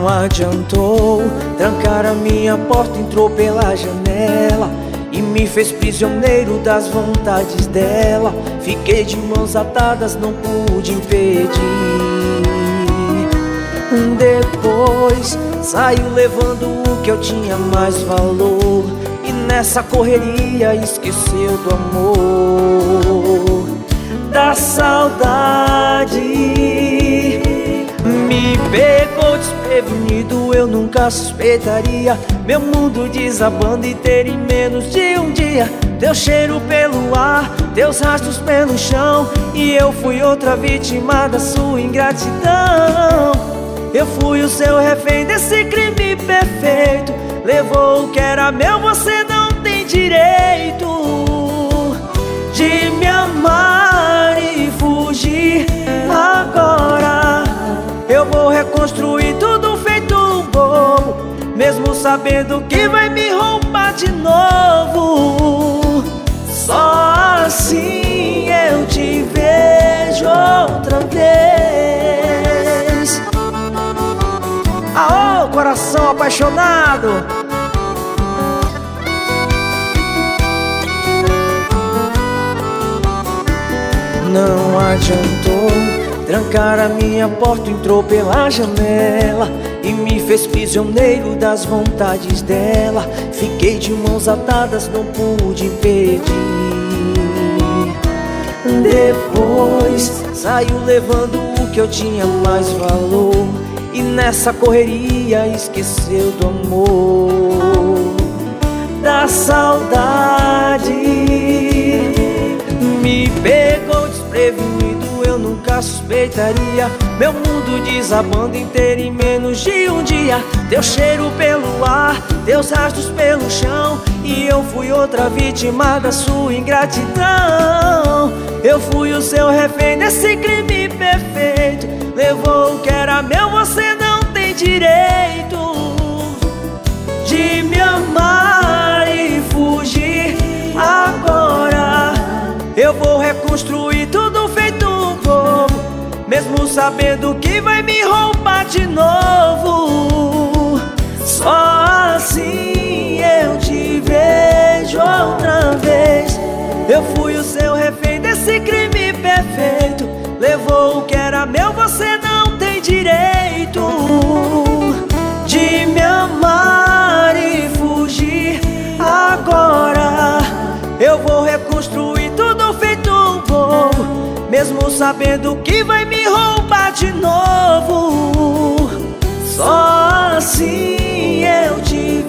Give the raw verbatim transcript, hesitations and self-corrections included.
Não adiantou, trancar a minha porta, entrou pela janela e me fez prisioneiro das vontades dela. Fiquei de mãos atadas, não pude impedir. Depois saiu levando o que eu tinha mais valor, e nessa correria esqueceu do amor, da saudade. Me pegou desprevenido, eu nunca suspeitaria. Meu mundo desabando e ter em menos de um dia. Teu cheiro pelo ar, teus rastros pelo chão, e eu fui outra vítima da sua ingratidão. Eu fui o seu refém desse crime perfeito. Levou o que era meu, você não tem direito de me amar e fugir. Agora eu vou reconstruir tudo feito um bobo, mesmo sabendo que vai me roubar de novo. Só assim eu te vejo outra vez. Aô, coração apaixonado! Não adiantou, trancar a minha porta, entrou pela janela e me fez prisioneiro das vontades dela. Fiquei de mãos atadas, não pude impedir. Depois saiu levando o que eu tinha mais valor, e nessa correria esqueceu do amor, da saudade. Me pegou desprevenido, eu nunca suspeitaria. Meu mundo desabando inteiro em menos de um dia. Teu cheiro pelo ar, teus rastros pelo chão, e eu fui outra vítima da sua ingratidão. Eu fui o seu refém desse crime perfeito. Levou o que era meu, você não tem direito de me amar e fugir. Agora eu vou reconstruir tudo feito um bobo, mesmo sabendo que vai me roubar de novo. Só assim eu te vejo outra vez. Eu fui o seu refém desse crime perfeito. Levou o que era meu, você não tem direito de me amar e fugir. Agora eu vou reconstruir tudo feito um bobo, mesmo sabendo que vai me roubar de novo. Só assim eu te